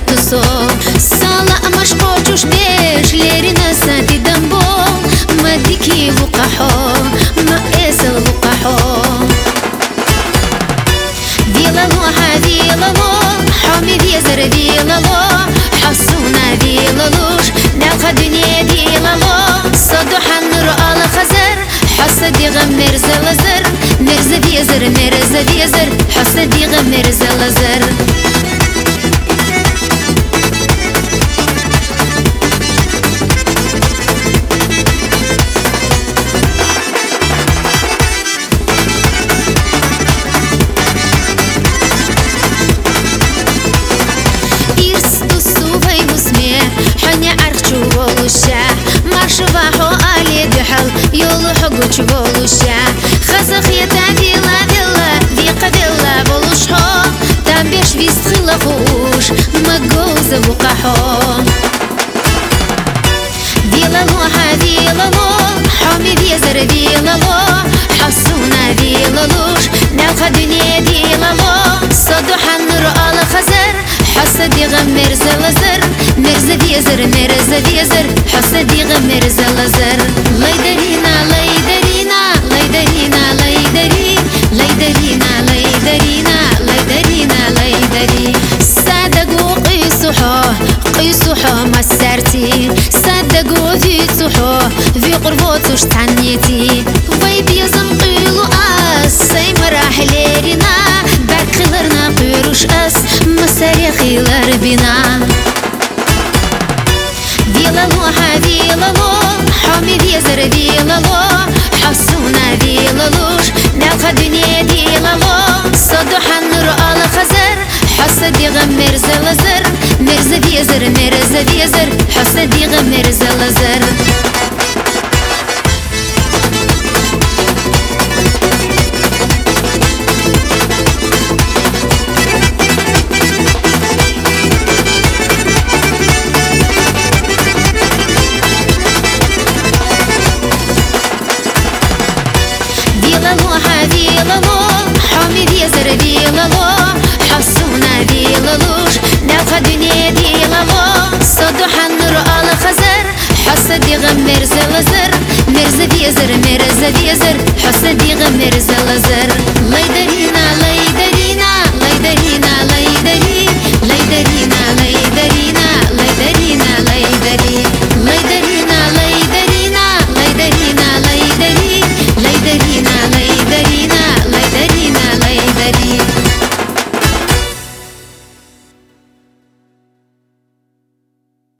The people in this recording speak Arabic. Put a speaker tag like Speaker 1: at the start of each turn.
Speaker 1: تسو سالا أمش قوتوش بيش ليري نساتي دمبو ما ديكي وقحو ما إسل وقحو ديلالو ديلالو حامي ديزر ديلالو حصونا ديلالوش نلقى دنيا ديلالو صدوحا نور على خزر حسد ديغم مرزا لزر مرزا ديزر مرزا ديزر حسد ديغم مرزا لزر شباحو آلي دحل يولو حقو تشبولوشا خزخيتا فيلا فيلا في قبيلا بولوشحو تنبيش بيستخلا خوش مقوزة وقحو ديلالو ديلالو حامي ديزر ديلالو حصونا ديلالوش نلقى دنيا ديلالو صدوحا نور على خزر حسد ديغم مرزا لزر مرزا ديزر مرزا ديزر حسد ديغم مرزا لزر ليدرينا ليدرينا ليدرينا ليدري ليدرينا ليدرينا ليدرينا ليدري صدقوا قيسوحو مسارتي صدقوا فيتوحو في قربوتوش تعنيتي ويبيزم قيلو سي مراحليرنا برك خلرنا قيروش مساري خيلر بنا ديلالو ديلالو حامي ديزر ديلالو حصونا ديلالوش نلقى دنيا ديلالو صدوحا نور على خزر حسد ديغم مرزا لزر مرزا ديزر مرزا ديزر حسد ديغم مرزا لزر ديلالو حامي ديزر ديلالو حصونا ديلالوش نلقى دنيا ديلالو صدوحا نور على خزر حسد ديغم مرزا لزر مرزا ديزر مرزا ديزر حسد ديغم مرزا لزر